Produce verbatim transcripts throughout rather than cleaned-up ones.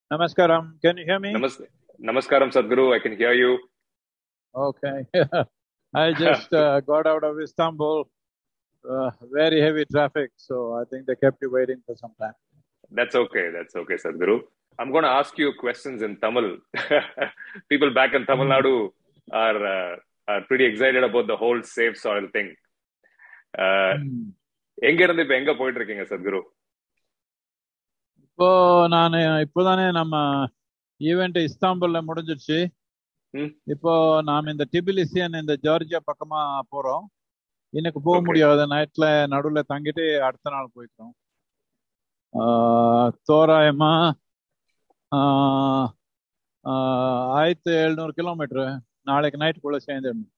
Namaskaram. Can you hear me? Namas- Namaskaram, Sadhguru. I can hear you. Okay. I just uh, got out of Istanbul. Uh, very heavy traffic, so I think they kept you waiting for some time. That's okay. That's okay, Sadhguru. I'm going to ask you questions in Tamil. People back in Tamil Nadu are uh, are pretty excited about the whole safe soil thing. Uh, எங்க இருந்து இப்ப எங்க போயிட்டு இருக்கீங்க சத்குரு? இப்போ நான் இப்போதானே நம்ம ஈவெண்ட் இஸ்தாம்புல்ல முடிஞ்சிருச்சு. இப்போ நாம இந்த டிபிலிசியன் இந்த ஜார்ஜியா பக்கமா போறோம். இன்னைக்கு போக முடியாது, நைட்ல நடுவுல தங்கிட்டு அடுத்த நாள் போய்க்கிறோம். தோராயமா ஆயிரத்தி எழுநூறு கிலோமீட்டரு நாளைக்கு நைட்டுக்குள்ள சேர்ந்துடணும்.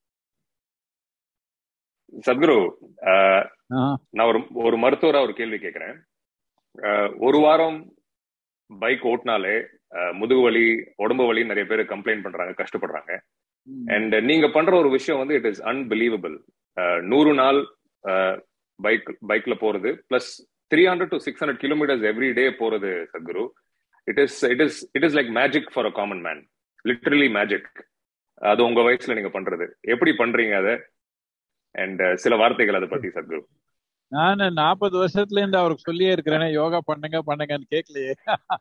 சத்குரு, நான் ஒரு ஒரு மருத்துவரா ஒரு கேள்வி கேட்கிறேன். ஒரு வாரம் பைக் ஓட்டினாலே முதுகு வலி, உடம்பு வலி நிறைய பேர் கம்ப்ளைண்ட் பண்றாங்க, கஷ்டப்படுறாங்க. அண்ட் நீங்க பண்ற ஒரு விஷயம் வந்து இட் இஸ் அன்பிலீவபிள். நூறு நாள் பைக் பைக்ல போறது plus three hundred to six hundred kilometres every day போறது Sadhguru. It is it is it is like magic for a common man. Literally magic. அது உங்க வயசுல நீங்க பண்றது எப்படி பண்றீங்க அதை? அண்ட் சில வார்த்தைகள் அதை பத்தி சத்குரு. நான் நாற்பது வருஷத்துல இருந்து அவருக்கு சொல்லியே இருக்கிறேனே, யோகா பண்ணுங்க பண்ணுங்கன்னு கேட்கலையே.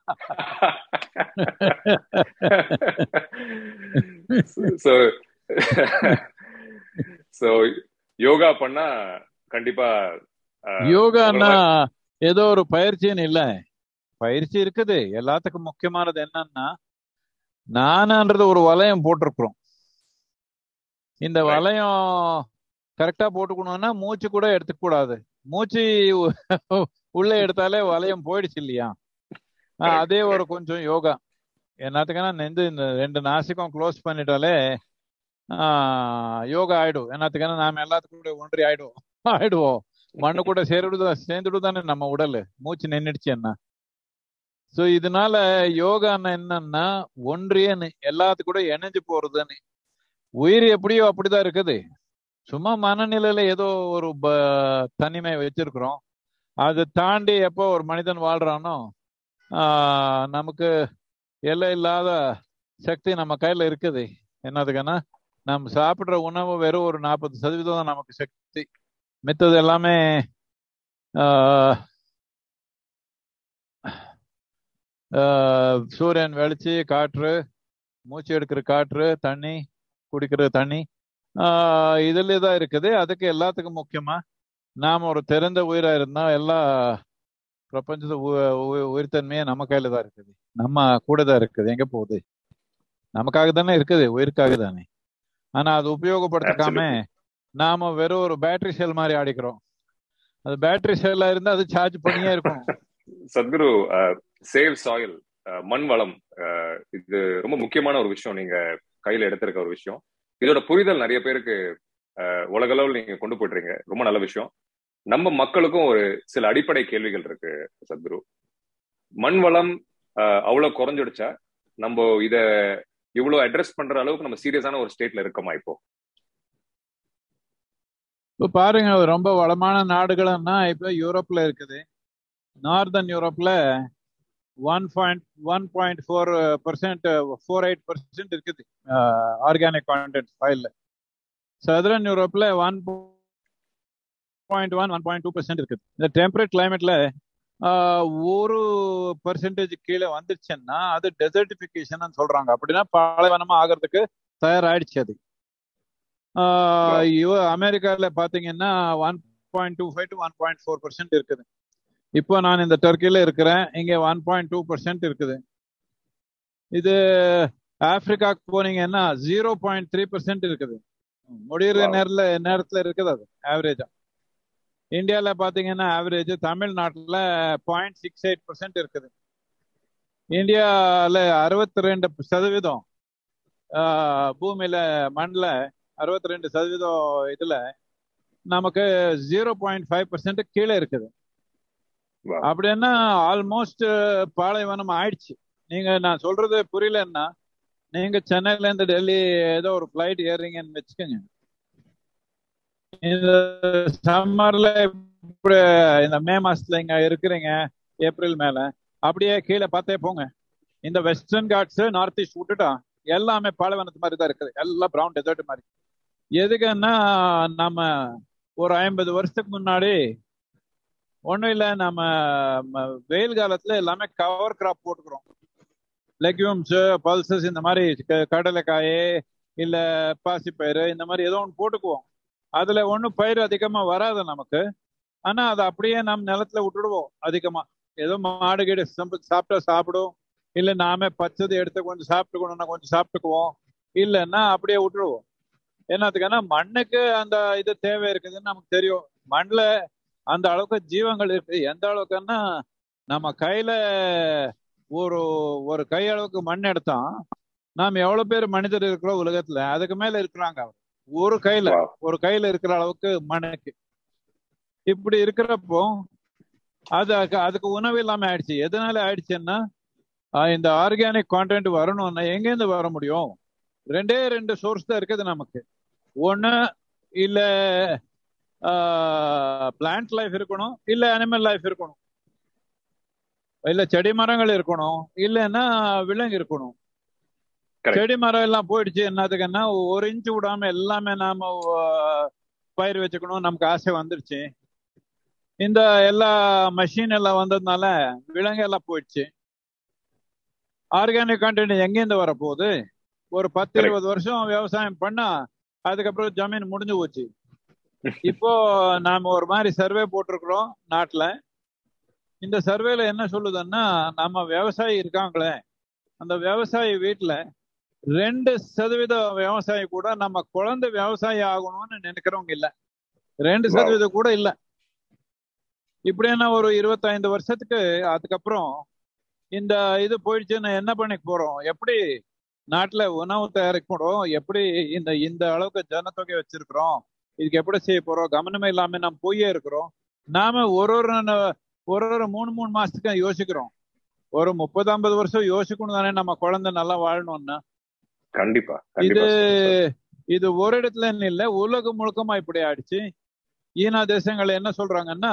சோ சோ யோகா பண்ணா கண்டிப்பா யோகான்னா ஏதோ ஒரு பயிற்சின்னு இல்ல, பயிற்சி இருக்குது. எல்லாத்துக்கும் முக்கியமானது என்னன்னா, நானன்றது ஒரு வளையம் போட்டிருக்கிறோம். இந்த வளையம் கரெக்டா போட்டுக்கணும்னா மூச்சு கூட எடுத்துக்க கூடாது. மூச்சு உள்ள எடுத்தாலே வளையம் போயிடுச்சு இல்லையா? அதே ஒரு கொஞ்சம் யோகா என்னத்துக்குன்னா, நெந்து இந்த ரெண்டு நாசிக்கும் க்ளோஸ் பண்ணிட்டாலே ஆஹ் யோகா ஆயிடும். என்னத்துக்குன்னா நாம எல்லாத்துக்கும் கூட ஒன்றி ஆயிடுவோம் ஆயிடுவோம் மண்ணு கூட சேருடுதா சேர்ந்துடுதானே நம்ம உடல், மூச்சு நின்றுடுச்சு என்ன. சோ இதனால யோகான்னு என்னன்னா ஒன்றிய எல்லாத்துக்கும் கூட இணைஞ்சு போறதுன்னு. உயிர் எப்படியோ அப்படிதான் இருக்குது. சும்மா மனநிலையில ஏதோ ஒரு தனிமை வச்சிருக்கிறோம். அதை தாண்டி எப்போ ஒரு மனிதன் வாழ்றானோ ஆஹ் நமக்கு எல்லை இல்லாத சக்தி நம்ம கையில இருக்குது. என்னதுக்குன்னா, நம்ம சாப்பிடுற உணவு வெறும் ஒரு நாற்பது சதவீதம் தான் நமக்கு சக்தி. மித்தது எல்லாமே ஆஹ் சூரியன் வெளிச்சு, காற்று, மூச்சு எடுக்கிற காற்று, தண்ணி, குடிக்கிற தண்ணி, ஆஹ் இதுல தான் இருக்குது. அதுக்கு எல்லாத்துக்கும் முக்கியமா நாம ஒரு தெரிந்த உயிரா இருந்தா எல்லா பிரபஞ்சத்து உயிர்த்தன்மையே நம்ம கையில தான் இருக்குது, நம்ம கூட தான் இருக்குது. எங்க போகுது? நமக்காக தானே இருக்குது, உயிருக்காக தானே. ஆனா அது உபயோகப்படுத்தாம நாம வெறும் ஒரு பேட்டரி செல் மாதிரி ஆடிக்கிறோம். அது பேட்டரி செல்லா இருந்தா அது சார்ஜ் பண்ணியே இருக்கணும். சத்குரு, சேவ் சாயில், மண் வளம், இது ரொம்ப முக்கியமான ஒரு விஷயம். நீங்க கையில எடுத்திருக்க ஒரு விஷயம். இதோட புரிதல் நிறைய பேருக்கு உலக அளவில் நீங்க கொண்டு போயிட்டுறீங்க. ரொம்ப நல்ல விஷயம். நம்ம மக்களுக்கும் ஒரு சில அடிப்படை கேள்விகள் இருக்கு சத்குரு. மண் வளம் அவ்வளவு குறைஞ்சிடுச்சா? நம்ம இத இவ்வளவு அட்ரஸ் பண்ற அளவுக்கு நம்ம சீரியஸான ஒரு ஸ்டேட்ல இருக்கோமா இப்போ? இப்போ பாருங்க, ரொம்ப வளமான நாடுகள்னா இப்ப யூரோப்ல இருக்குது. நார்தன் யூரோப்ல one point one point four percent four eight percent இருக்குது ஆர்கானிக் கான்டென்ட் ஃபைல்ல. சதரன் யூரோப்ல one point one one point two percent இருக்குது. இந்த டெம்பரேட் கிளைமேட்ல ஒரு பர்சன்டேஜ் கீழே வந்துருச்சுன்னா அது டெசர்டிபிகேஷன் சொல்றாங்க. அப்படின்னா பாலைவனமா ஆகிறதுக்கு தயாராயிடுச்சு அது. அமெரிக்கால பாத்தீங்கன்னா one point two five to one point four percent இருக்குது. இப்போ நான் இந்த டர்க்கில இருக்கிறேன், இங்க ஒன் பாயிண்ட் டூ பர்சன்ட் இருக்குது. இது ஆப்பிரிக்காக்கு போனீங்கன்னா ஜீரோ பாயிண்ட் த்ரீ பர்சன்ட் இருக்குது. முடிகிற நேரத்துல நேரத்துல இருக்குது அது ஆவரேஜா. இந்தியால பாத்தீங்கன்னா ஆவரேஜ், தமிழ்நாட்டுல பாயிண்ட் சிக்ஸ் எயிட் பர்சன்ட் இருக்குது. இந்தியால அறுபத்தி ரெண்டு சதவீதம் பூமியில மண்ணில் அறுபத்தி ரெண்டு சதவீதம் இதுல நமக்கு ஜீரோ பாயிண்ட் ஃபைவ் பர்சன்ட் கீழே இருக்குது. அப்படின்னா ஆல்மோஸ்ட் பாலைவனம் ஆயிடுச்சு. நீங்க நான் சொல்றது புரியலன்னா, நீங்க சென்னையில இருந்து டெல்லி ஏதோ ஒரு பிளைட் ஏறீங்கன்னு வச்சுக்கோங்க. இந்த சம்மர்ல இப்படி இந்த மே மாசத்துல இங்க இருக்கிறீங்க, ஏப்ரல் மேல அப்படியே கீழே பார்த்தே போங்க, இந்த வெஸ்டர்ன் காட்ஸ் நார்த் ஈஸ்ட் விட்டுட்டா எல்லாமே பாலைவனத்து மாதிரி தான் இருக்குது, எல்லாம் ப்ரௌன் டெசர்ட் மாதிரி. எதுக்குன்னா நம்ம ஒரு ஐம்பது வருஷத்துக்கு முன்னாடி ஒன்றும் இல்லை, நம்ம வெயில் காலத்துல எல்லாமே கவர் கிராப் போட்டுக்கிறோம். லெக்யூம்ஸ், பல்சஸ், இந்த மாதிரி கடலைக்காய் இல்ல பாசிப்பயிறு இந்த மாதிரி ஏதோ ஒன்று போட்டுக்குவோம். அதுல ஒன்றும் பயிர் அதிகமா வராது நமக்கு. ஆனா அதை அப்படியே நம்ம நிலத்துல விட்டுடுவோம். அதிகமா ஏதோ மாடு கீடு சாப்பிட்டா சாப்பிடும், இல்ல நாம பச்சது எடுத்து கொஞ்சம் சாப்பிட்டுக்கணும்னா கொஞ்சம் சாப்பிட்டுக்குவோம், இல்லைன்னா அப்படியே விட்டுடுவோம். என்னத்துக்குன்னா மண்ணுக்கு அந்த இது தேவை இருக்குதுன்னு நமக்கு தெரியும். மண்ணுல அந்த அளவுக்கு ஜீவங்கள் இருக்கு. எந்த அளவுக்குன்னா நம்ம கையில ஒரு ஒரு கை அளவுக்கு மண் எடுத்தா நாம் எவ்வளவு பேர் மனிதர் இருக்கிறோம் உலகத்துல, அதுக்கு மேல இருக்கிறாங்க. அவர் ஒரு கையில ஒரு கையில இருக்கிற அளவுக்கு மண்ணுக்கு. இப்படி இருக்கிறப்போ அது அதுக்கு உணவு இல்லாம ஆயிடுச்சு. எதனால ஆயிடுச்சுன்னா இந்த ஆர்கானிக் கான்டென்ட் வரணும்னா எங்கேருந்து வர முடியும்? ரெண்டே ரெண்டு சோர்ஸ் தான் இருக்குது நமக்கு. ஒண்ணு இல்ல பிளான்ட் லைஃப் இருக்கணும், இல்ல அனிமல் லைஃப் இருக்கணும், இல்ல செடி மரங்கள் இருக்கணும், இல்லைன்னா விலங்கு இருக்கணும். செடி மரம் எல்லாம் போயிடுச்சு. என்னதுக்குன்னா ஒரு இன்ச்சு விடாம எல்லாமே நாம பயிர் வச்சுக்கணும் நமக்கு ஆசை வந்துருச்சு. இந்த எல்லா மஷின் எல்லாம் வந்ததுனால விலங்கு எல்லாம் போயிடுச்சு. ஆர்கானிக் கண்டென்ட் எங்கேருந்து வரப்போகுது? ஒரு பத்து இருபது வருஷம் விவசாயம் பண்ணா அதுக்கப்புறம் ஜமீன் முடிஞ்சு போச்சு. இப்போ நாம ஒரு மாதிரி சர்வே போட்டிருக்கிறோம் நாட்டுல. இந்த சர்வேல என்ன சொல்லுதுன்னா, நம்ம விவசாயி இருக்காங்களே, அந்த விவசாயி வீட்டுல ரெண்டு சதவீத விவசாயி கூட நம்ம குழந்தை விவசாயி ஆகணும்னு நினைக்கிறவங்க இல்ல. ரெண்டு சதவீதம் கூட இல்ல. இப்படின்னா ஒரு இருபத்தைந்து வருஷத்துக்கு அதுக்கப்புறம் இந்த இது போயிடுச்சுன்னா என்ன பண்ணி போறோம்? எப்படி நாட்டுல உணவு தயாரிக்கணும்? எப்படி இந்த இந்த அளவுக்கு ஜனத்தொகை வச்சிருக்கிறோம், இதுக்கு எப்படி செய்ய போறோம்? கவனமே இல்லாம நம்ம போயே இருக்கிறோம். நாம ஒரு ஒரு ஒரு ஒரு மூணு மூணு மாசத்துக்கு யோசிக்கிறோம். ஒரு முப்பது ஐம்பது வருஷம் யோசிக்கணும் தானே நம்ம குழந்தை நல்லா வாழணும்னா. கண்டிப்பா இது இது ஒரு இடத்துல இல்ல, உலகம் முழுக்கமா இப்படி ஆயிடுச்சு. ஈனா தேசங்கள் என்ன சொல்றாங்கன்னா,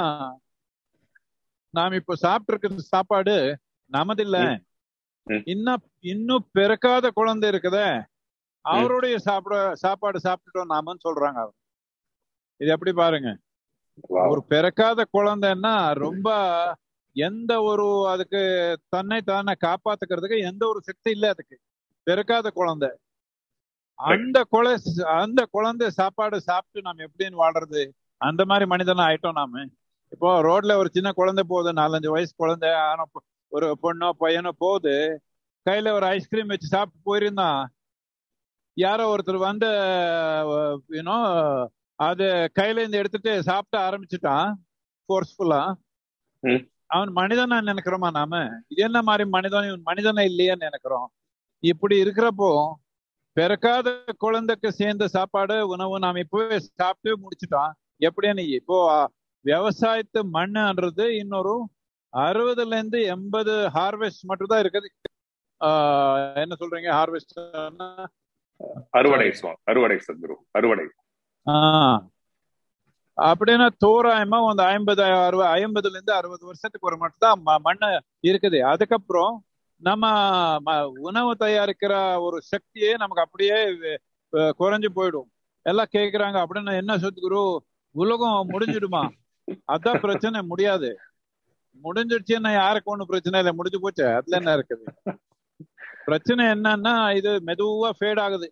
நாம் இப்ப சாப்பிட்டு இருக்கிற சாப்பாடு நமது இல்ல, இன்னும் இன்னும் பிறக்காத குழந்தை இருக்குதே அவருடைய சாப்பிட சாப்பாடு சாப்பிட்டுட்டோம் நாமன்னு சொல்றாங்க. அவர் இது எப்படி பாருங்க, ஒரு பிறக்காத குழந்தைன்னா ரொம்ப எந்த ஒரு அதுக்கு தன்னை தானே காப்பாத்துக்கிறதுக்கு எந்த ஒரு சக்தி இல்லை அதுக்கு. பிறக்காத குழந்தை, அந்த குழந்தை அந்த குழந்தை சாப்பாடு சாப்பிட்டு நாம எப்படின்னு வாழ்றது? அந்த மாதிரி மனிதனா ஆயிட்டோம் நாம. இப்போ ரோட்ல ஒரு சின்ன குழந்தை போகுது, நாலஞ்சு வயசு குழந்தை, ஆனா ஒரு பொண்ணோ பையனோ போகுது, கையில ஒரு ஐஸ்கிரீம் வச்சு சாப்பிட்டு போயிருந்தா யாரோ ஒருத்தர் வந்து யூனோ அது கையில இருந்து எடுத்துட்டு சாப்பிட ஆரம்பிச்சுட்டான் ஃபோர்ஸ்ஃபுல்லா. அவன் மனிதனா நினைக்கிறோமா நாம? இது என்ன மாதிரி மனிதன், மனிதனா இல்லையான்னு நினைக்கிறோம். இப்படி இருக்கிறப்போ பிறக்காத குழந்தைக்கு சேர்ந்த சாப்பாடு உணவு நாம் இப்பவே சாப்பிட்டு முடிச்சுட்டோம். எப்படின்னு இப்போ விவசாயத்து மண்ணுன்றது இன்னொரு அறுபதுல இருந்து எண்பது ஹார்வெஸ்ட் மட்டும் தான் இருக்குது. ஆஹ் என்ன சொல்றீங்க ஹார்வெஸ்ட்? அறுவடை அறுவடை சத்குரு அறுவடை. ஆஹ் அப்படின்னா தோராயமா வந்து ஐம்பது அறுபது ஐம்பதுல இருந்து அறுபது வருஷத்துக்கு ஒரு மட்டும் தான் மண்ணு இருக்குது. அதுக்கப்புறம் நம்ம உணவு தயாரிக்கிற ஒரு சக்தியே நமக்கு அப்படியே குறைஞ்சு போயிடும். எல்லாம் கேக்குறாங்க, அப்படின்னா என்ன சத்குரு உலகம் முடிஞ்சிடுமா? அதான் பிரச்சனை. முடியாது. முடிஞ்சிடுச்சுன்னா யாருக்கு ஒண்ணு பிரச்சனை இல்லை, முடிஞ்சு போச்சு, அதுல என்ன இருக்குது? பிரச்சனை என்னன்னா இது மெதுவா ஃபேட் ஆகுது.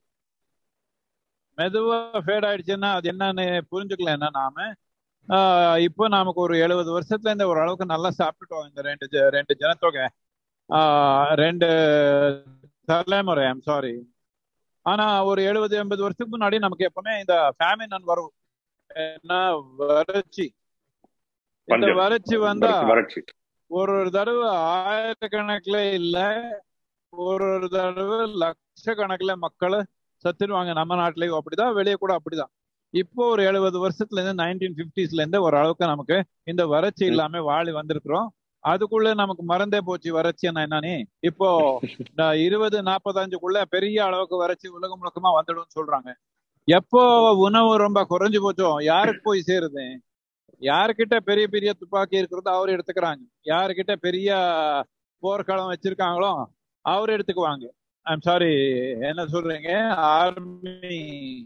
மெதுவா ஃபேட் ஆயிடுச்சுன்னா அது என்னன்னு புரிஞ்சுக்கல. என்ன நாம ஆஹ் இப்போ நமக்கு ஒரு எழுபது வருஷத்துல இருந்து ஒரு அளவுக்கு நல்லா சாப்பிட்டுட்டோம் இந்த ரெண்டு ரெண்டு ஜனத்தொகை, ஆஹ் ரெண்டு தலைமுறை. I'm sorry. ஆனா ஒரு எழுபது எண்பது வருஷத்துக்கு முன்னாடி நமக்கு எப்பவுமே இந்த ஃபேமின் வரும், என்ன வறட்சி. இந்த வறட்சி வந்தா ஒரு ஒரு தடவை ஆயிரக்கணக்கில் இல்ல, ஒரு ஒரு தடவை லட்சக்கணக்கில் மக்களை சத்துருவாங்க. நம்ம நாட்டிலேயும் அப்படிதான், வெளியே கூட அப்படிதான். இப்போ ஒரு எழுபது வருஷத்துல இருந்து நைன்டீன் பிப்டிஸ்ல இருந்து ஒரு அளவுக்கு நமக்கு இந்த வறட்சி இல்லாம வாழி வந்திருக்கிறோம். அதுக்குள்ள நமக்கு மறந்தே போச்சு வறட்சி என்னன்னு. இப்போ இருபது நாற்பத்தஞ்சுக்குள்ள பெரிய அளவுக்கு வறட்சி உலகம் முழுக்கமா வந்துடும் சொல்றாங்க. எப்போ உணவு ரொம்ப குறைஞ்சு போச்சோ யாருக்கு போய் சேருது? யாருக்கிட்ட பெரிய பெரிய துப்பாக்கி இருக்கிறதோ அவர் எடுத்துக்கிறாங்க, யாருக்கிட்ட பெரிய போர்க்களம் வச்சிருக்காங்களோ அவர் எடுத்துக்குவாங்க. ஐம் சாரி, என்ன சொல்றீங்க, ஆர்மி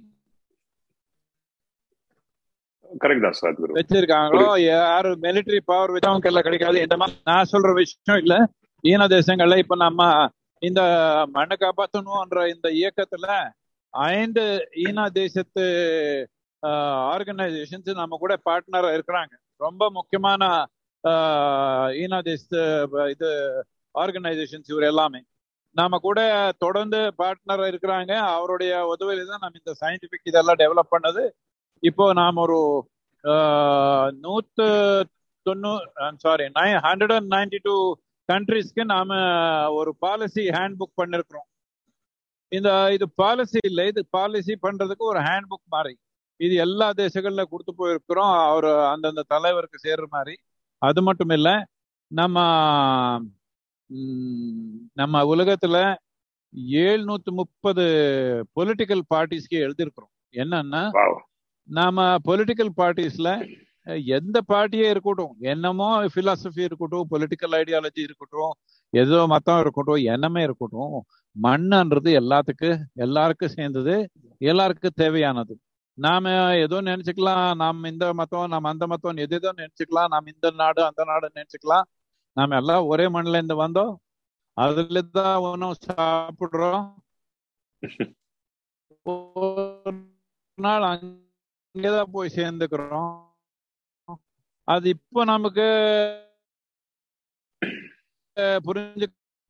கரெக்ட் தான் சார் வச்சிருக்காங்களோ, யாரு மிலிட்டரி பவர் வச்சவங்க எல்லாம் கிடைக்காது. இந்த மாதிரி நான் சொல்ற விஷயம் இல்ல. ஈன தேசங்கள்ல இப்ப நம்ம இந்த மண்ணை காப்பாற்றணும்ன்ற இந்த இயக்கத்துல ஐந்து ஈனா தேசத்து ஆர்கனைசேஷன்ஸ் நம்ம கூட பார்ட்னரா இருக்கிறாங்க. ரொம்ப முக்கியமான ஈனா தேசத்து இது ஆர்கனைசேஷன்ஸ் இவர் எல்லாமே நாம கூட தொடர்ந்து பார்ட்னரா இருக்கிறாங்க. அவருடைய உதவியில தான் நம்ம இந்த சயின்டிபிக் இதெல்லாம் டெவலப் பண்ணது. இப்போ நாம் ஒரு நூத்து தொண்ணூறு sorry nine hundred and ninety two கண்ட்ரிஸ்க்கு நாம ஒரு பாலிசி ஹேண்ட் புக் பண்ணிருக்கிறோம். இந்த இது பாலிசி இல்லை, இது பாலிசி பண்றதுக்கு ஒரு ஹேண்ட் புக் மாதிரி இது எல்லா தேசங்கள்ல கொடுத்து போயிருக்கிறோம், அவர் அந்தந்த தலைவருக்கு சேர்ற மாதிரி. அது மட்டும் இல்லை, நம்ம நம்ம உலகத்துல ஏழ்நூத்தி முப்பது பொலிட்டிக்கல் பார்ட்டிஸ்க்கு எழுதியிருக்கிறோம். என்னன்னா, நாம பொலிட்டிக்கல் பார்ட்டிஸ்ல எந்த பார்ட்டியே இருக்கட்டும், என்னமோ பிலாசபி இருக்கட்டும், பொலிட்டிக்கல் ஐடியாலஜி இருக்கட்டும், ஏதோ மத்தம் இருக்கட்டும், என்னமே இருக்கட்டும், மண்ணுன்றது எல்லாத்துக்கு எல்லாருக்கும் சேர்ந்தது, எல்லாருக்கும் தேவையானது. நாம ஏதோ நினைச்சுக்கலாம், நாம் இந்த மத்தம் நாம் அந்த மத்தம் எது ஏதோ நினைச்சுக்கலாம், நாம் இந்த நாடு அந்த நாடு நினைச்சுக்கலாம். நாம எல்லாம் ஒரே மண்ணில இருந்து வந்தோம், அதுல தான் உணவு சாப்பிடுறோம். ஒரு நாள் அங்கேதான் போய் சேர்ந்துக்கிறோம். அது இப்போ நமக்கு புரிஞ்சு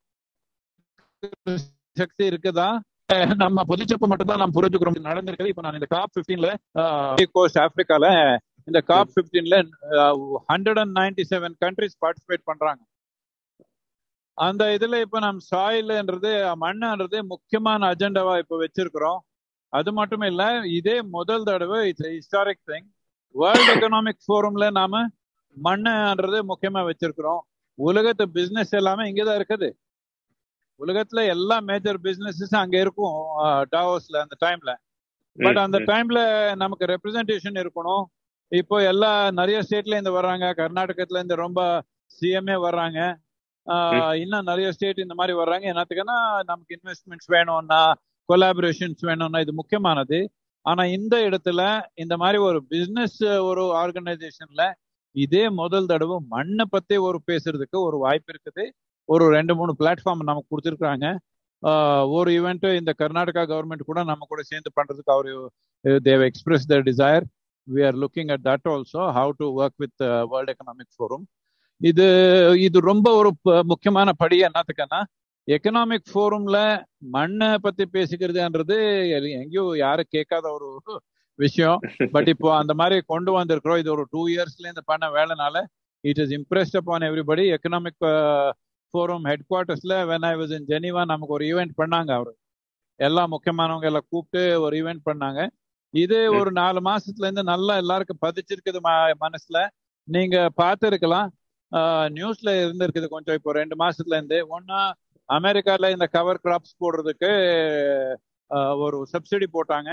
சக்தி இருக்குதா? நம்ம பொதுச்சப்ப மட்டும் தான் நம்ம புரிஞ்சுக்கிறோம் நடந்திருக்குது. இப்ப நான் இந்த காப் பிப்டீன்ல கோஸ்ட் ஆப்பிரிக்கால இந்த காப் பிப்டீன்ல hundred and ninety seven countries participate பண்றாங்க. அந்த இதுல இப்ப நம்ம சாயில்ன்றது மண்ணுன்றது முக்கியமான அஜெண்டாவா இப்ப வச்சிருக்கிறோம். அது மட்டும் இல்ல, இதே முதல் தடவை it's historic thing, world economic ஃபோரம்ல நாம மண்ணுன்றது முக்கியமா வச்சிருக்கிறோம். உலகத்து பிசினஸ் எல்லாமே இங்கதான் இருக்குது. உலகத்துல எல்லா மேஜர் பிசினஸஸ் அங்க இருக்கும் டாவோஸ்ல அந்த டைம்ல. பட் அந்த டைம்ல நமக்கு ரெப்ரசன்டேஷன் இருக்கணும். இப்போ எல்லா நிறைய ஸ்டேட்ல இருந்து வர்றாங்க, கர்நாடகத்துல இருந்து ரொம்ப சிஎம்ஏ வர்றாங்க, இன்னும் நிறைய ஸ்டேட் இந்த மாதிரி வர்றாங்க. என்னத்துக்குன்னா நமக்கு இன்வெஸ்ட்மெண்ட்ஸ் வேணும்னா, கொலாபரேஷன்ஸ் வேணும்னா, இது முக்கியமானது. ஆனா இந்த இடத்துல இந்த மாதிரி ஒரு பிசினஸ் ஒரு ஆர்கனைசேஷன்ல இதே முதல் தடவை மண்ணை பத்தி ஒரு பேசுறதுக்கு ஒரு வாய்ப்பு இருக்குது. ஒரு ரெண்டு மூணு பிளாட்ஃபார்ம் நமக்கு கொடுத்துருக்காங்க. ஒரு ஈவெண்ட் இந்த கர்நாடகா கவர்மெண்ட் கூட நம்ம கூட சேர்ந்து பண்றதுக்கு அவரு they've express the desire. We are looking at that also, how to work with world economic forum. இது இது ரொம்ப ஒரு முக்கியமான படி. என்னத்துக்குன்னா, எக்கனாமிக் ஃபோரம்ல மண்ணை பத்தி பேசிக்கிறதுன்றது எங்கேயோ யாரும் கேட்காத ஒரு விஷயம். பட் இப்போ அந்த மாதிரி கொண்டு வந்திருக்கிறோம். இது ஒரு டூ இயர்ஸ்ல இருந்து பண்ண வேலைனால it is impressed upon everybody. Economic forum ஹெட் குவார்டர்ஸ்ல when I was in Geneva நமக்கு ஒரு ஈவெண்ட் பண்ணாங்க. அவரு எல்லா முக்கியமானவங்க எல்லாம் கூப்பிட்டு ஒரு ஈவெண்ட் பண்ணாங்க. இது ஒரு நாலு மாசத்துல இருந்து நல்லா எல்லாருக்கும் பதிச்சிருக்குது மனசுல. நீங்க பார்த்து இருக்கலாம், நியூஸ்ல இருந்திருக்குது கொஞ்சம். இப்போ ரெண்டு மாசத்துல இருந்து ஒன்னா அமெரிக்கால இந்த கவர் கிராப்ஸ் போடுறதுக்கு ஒரு சப்சிடி போட்டாங்க.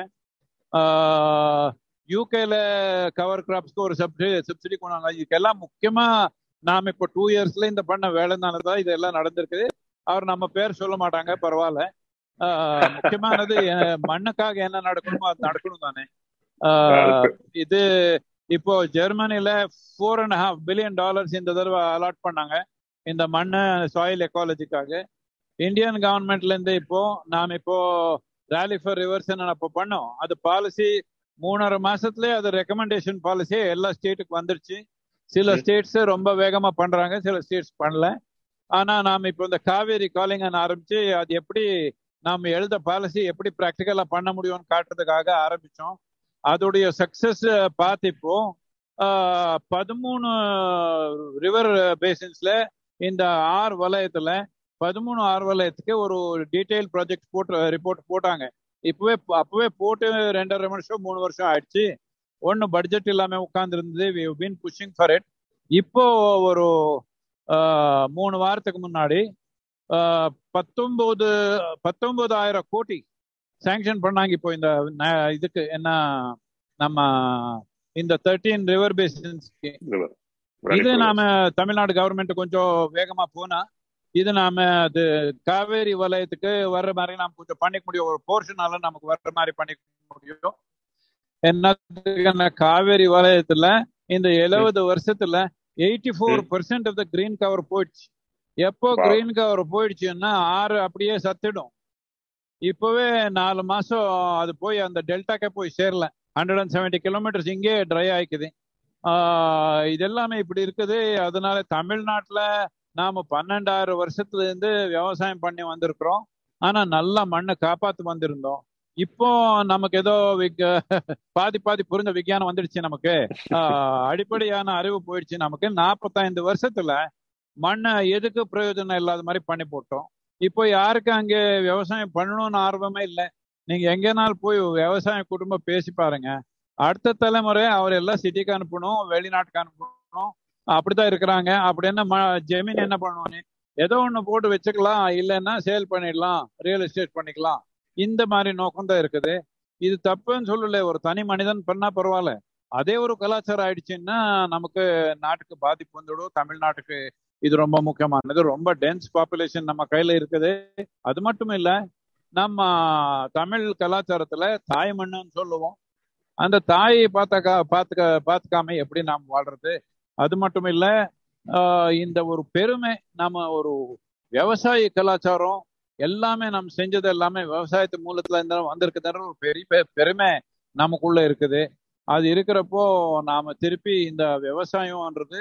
யூகேல கவர் கிராப்ஸ்க்கு ஒரு சப்சிடி சப்சிடி கொண்டாங்க. இதுக்கெல்லாம் முக்கியமா நாம இப்போ டூ இயர்ஸ்ல இந்த பண்ண வேலைனாலதான் இதெல்லாம் நடந்திருக்குது. அவர் நம்ம பேர் சொல்ல மாட்டாங்க, பரவாயில்ல. முக்கியமானது மண்ணுக்காக என்ன நடக்கணுமோ அது நடக்கணும் தானே. இது இப்போ ஜெர்மனில four and half billion dollars இந்த தடவை அலாட் பண்ணாங்க இந்த மண்ணு சாயில் எக்காலஜிக்காக. இந்தியன் கவர்மெண்ட்ல இருந்து இப்போ நாம இப்போ ராலி ஃபார் ரிவர்ஸ் இப்போ பண்ணோம். அது பாலிசி மூணரை மாசத்துலயே அது ரெக்கமெண்டேஷன் பாலிசி எல்லா ஸ்டேட்டுக்கு வந்துருச்சு. சில ஸ்டேட்ஸ் ரொம்ப வேகமா பண்றாங்க, சில ஸ்டேட்ஸ் பண்ணல. ஆனா நாம இப்போ இந்த காவேரி காலிங் ஆரம்பிச்சு அது எப்படி நாம எழுத பாலிசி எப்படி பிராக்டிக்கலா பண்ண முடியும்னு காட்டுறதுக்காக ஆரம்பிச்சோம். அதோடைய சக்சஸ் பார்த்து இப்போ பதிமூணு ரிவர் பேசின்ஸ்ல இந்த ஆறு வலயத்துல பதிமூணு ஆறு வலயத்துக்கு ஒரு டீடைல் ப்ராஜெக்ட் போட்டு ரிப்போர்ட் போட்டாங்க. இப்பவே அப்பவே போட்டு ரெண்டரை வருஷம் மூணு வருஷம் ஆயிடுச்சு. ஒன்னும் பட்ஜெட் இல்லாம உட்கார்ந்து இருந்தது. We have been pushing for it. இப்போ ஒரு மூணு வாரத்துக்கு முன்னாடி பத்தொன்பது பத்தொன்பதாயிரம் கோடி சாங்ஷன் பண்ணாங்க. இப்போ இந்த இதுக்கு என்ன நம்ம இந்த தேர்ட்டீன் ரிவர் பேசின்ஸ்க்கு. இது நாம தமிழ்நாடு கவர்மெண்ட் கொஞ்சம் வேகமா போனா இது நாம அது காவேரி வலயத்துக்கு வர்ற மாதிரி நாம் கொஞ்சம் பண்ணிக்க முடியும், ஒரு போர்ஷனால நமக்கு வர்ற மாதிரி பண்ணிக்க முடியும். என்ன காவேரி வலயத்துல இந்த எழுபது வருஷத்துல eighty four percent of the green cover போயிடுச்சு. எப்போ கிரீன் கவர் போயிடுச்சுன்னா ஆறு அப்படியே சத்திடும். இப்பவே நாலு மாசம் அது போய் அந்த டெல்டாக்கே போய் சேரல. ஹண்ட்ரட் அண்ட் செவன்டி கிலோமீட்டர்ஸ் இங்கே ட்ரை ஆயிக்குது. ஆஹ் இது எல்லாமே இப்படி இருக்குது. அதனால தமிழ்நாட்டுல நாம பன்னெண்டாயிரம் வருஷத்துல இருந்து விவசாயம் பண்ணி வந்திருக்கிறோம். ஆனா நல்லா மண்ணை காப்பாத்து வந்திருந்தோம். இப்போ நமக்கு ஏதோ பாதி பாதி புரிஞ்ச விஞ்ஞானம் வந்துடுச்சு. நமக்கு ஆஹ் அடிப்படையான அறிவு போயிடுச்சு. நமக்கு நாற்பத்தைந்து வருஷத்துல மண்ணை எதுக்கு பிரயோஜனம் இல்லாத மாதிரி பண்ணி போட்டோம். இப்போ யாருக்கு அங்கே விவசாயம் பண்ணணும்னு ஆர்வமே இல்லை. நீங்க எங்கேனாலும் போய் விவசாய குடும்பம் பேசி பாருங்க. அடுத்த தலைமுறை அவர் எல்லாம் சிட்டிக்கு அனுப்பணும், வெளிநாட்டுக்கு அனுப்பணும், அப்படிதான் இருக்கிறாங்க. அப்படின்னா ஜமீன் என்ன பண்ணுவோன்னு ஏதோ ஒண்ணு போட்டு வச்சுக்கலாம், இல்லைன்னா சேல் பண்ணிடலாம், ரியல் எஸ்டேட் பண்ணிக்கலாம். இந்த மாதிரி நோக்கம் தான் இருக்குது. இது தப்புன்னு சொல்லல, ஒரு தனி மனிதன் பண்ணா பரவாயில்ல. அதே ஒரு கலாச்சாரம் ஆயிடுச்சுன்னா நமக்கு நாட்டுக்கு பாதிப்பு வந்துடும். தமிழ்நாட்டுக்கு இது ரொம்ப முக்கியமானது. ரொம்ப டென்ஸ் பாப்புலேஷன் நம்ம கையில இருக்குது. அது மட்டும் இல்ல, நம்ம தமிழ் கலாச்சாரத்துல தாய் மண்ணுன்னு சொல்லுவோம். அந்த தாயை பார்த்தாக்கா பார்த்துக்க பார்த்துக்காம எப்படி நாம் வாழ்றது? அது மட்டும் இல்ல, இந்த ஒரு பெருமை, நம்ம ஒரு விவசாய கலாச்சாரம் எல்லாமே நம்ம செஞ்சது எல்லாமே விவசாயத்து மூலத்துல இருந்து வந்திருக்குதுன்ற ஒரு பெரிய பெருமை நமக்குள்ள இருக்குது. அது இருக்கிறப்போ நாம திருப்பி இந்த விவசாயம்ன்றது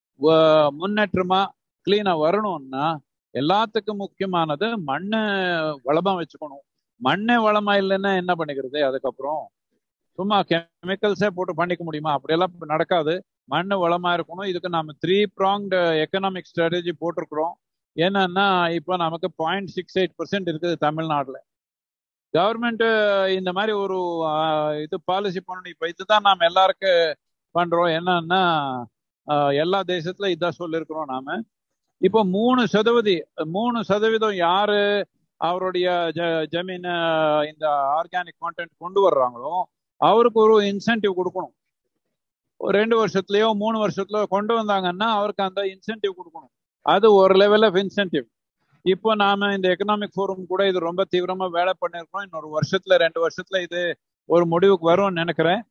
முன்னேற்றமா கிளீனா வரணும்னா எல்லாத்துக்கும் முக்கியமானது மண்ணை வளமா வச்சுக்கணும். மண்ணே வளமா இல்லைன்னா என்ன பண்ணிக்கிறது? அதுக்கப்புறம் சும்மா கெமிக்கல்ஸே போட்டு பண்ணிக்க முடியுமா? அப்படியெல்லாம் நடக்காது. மண்ணு வளமா இருக்கணும். இதுக்கு நம்ம த்ரீ ப்ராங்டு எக்கனாமிக் ஸ்ட்ராட்டஜி போட்டிருக்கிறோம். என்னன்னா இப்போ நமக்கு பாயிண்ட் சிக்ஸ் எயிட் பர்சன்ட் இருக்குது தமிழ்நாட்டுல. கவர்மெண்ட் இந்த மாதிரி ஒரு இது பாலிசி பண்ணணும். இப்போ இதுதான் நாம் எல்லாருக்கும் பண்றோம். என்னன்னா எல்லா தேசத்துல இதான் சொல்லியிருக்கிறோம் நாம. இப்போ மூணு சதவீதி மூணு சதவீதம் யாரு அவருடைய ஜ ஜமீன் இந்த ஆர்கானிக் கான்டென்ட் கொண்டு வர்றாங்களோ அவருக்கு ஒரு இன்சென்டிவ் கொடுக்கணும். ரெண்டு வருஷத்துலயோ மூணு வருஷத்துலயோ கொண்டு வந்தாங்கன்னா அவருக்கு அந்த இன்சென்டிவ் கொடுக்கணும். அது ஒரு லெவல் ஆஃப் இன்சென்டிவ். இப்போ நாம இந்த எக்கனாமிக் ஃபோரம் கூட இது ரொம்ப தீவிரமா வேலை பண்ணிருக்கோம். இன்னொரு வருஷத்துல ரெண்டு வருஷத்துல இது ஒரு முடிவுக்கு வரும்னு நினைக்கிறேன்.